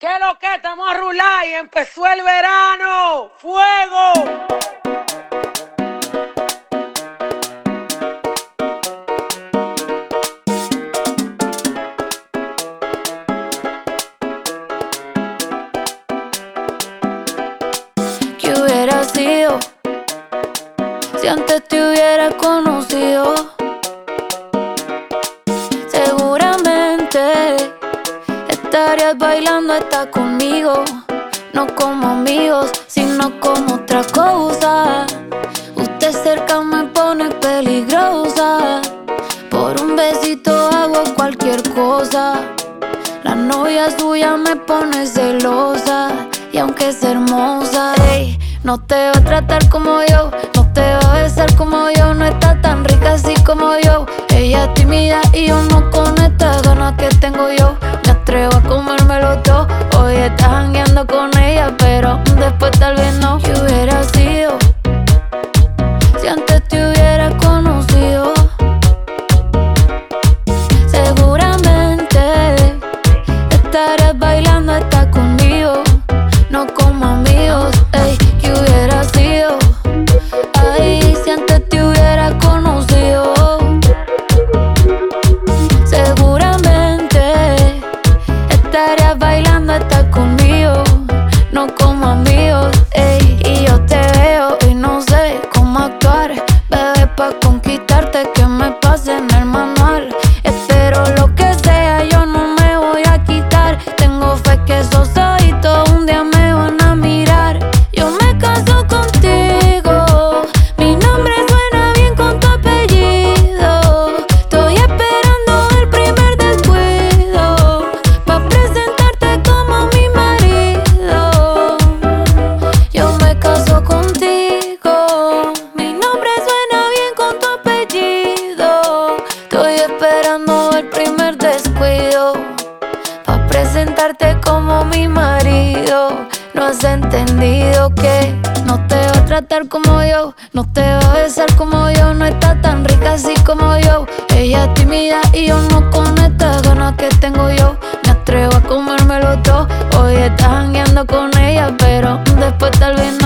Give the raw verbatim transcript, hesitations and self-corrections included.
¿Qué es lo que? Estamos a rular y empezó el verano. ¡Fuego! ¿Qué hubiera sido si antes te hubiera conocido? Seguramente estarías bailando hasta conmigo, no como amigos, sino como otra cosa. Usted cerca me pone peligrosa, por un besito hago cualquier cosa. La novia suya me pone celosa, y aunque es hermosa, ey, no te va a tratar como yo, no te va a besar como yo, no está tan rica así como yo. Ella es tímida y yo no con estas ganas que tengo yo. Me atrevo a comérmelo todo. Hoy estás jangueando con ella, pero después tal vez no. ¿Qué hubiera sido si antes te hubiera conocido? Seguramente estarías bailando hasta conmigo, no como amigos, ey. ¿Qué hubiera sido? Ay, si antes te hubiera conocido. Seguramente estarías bailando hasta conmigo, no como amigos, ey. Y yo te veo y no sé cómo actuar, bebé, pa' conquistarte que me pase en el manual. Espero lo que sea, yo no me voy a quitar. Tengo fe que esos ojitos un día me van a mirar. Yo me caso contigo, mi nombre suena bien con tu apellido. Estoy esperando el primer descuido pa' presentarte como mi marido. Yo me caso contigo, mi nombre suena bien con tu apellido. Estoy esperando el primer descuido pa' presentarte como mi marido. No has entendido que no te va a tratar como yo, no te va a besar como yo, no está tan rica así como yo. Ella es tímida y yo no con estas ganas que tengo yo. Me atrevo a comérmelo todo. Hoy estás jangueando con ella, pero después tal vez no.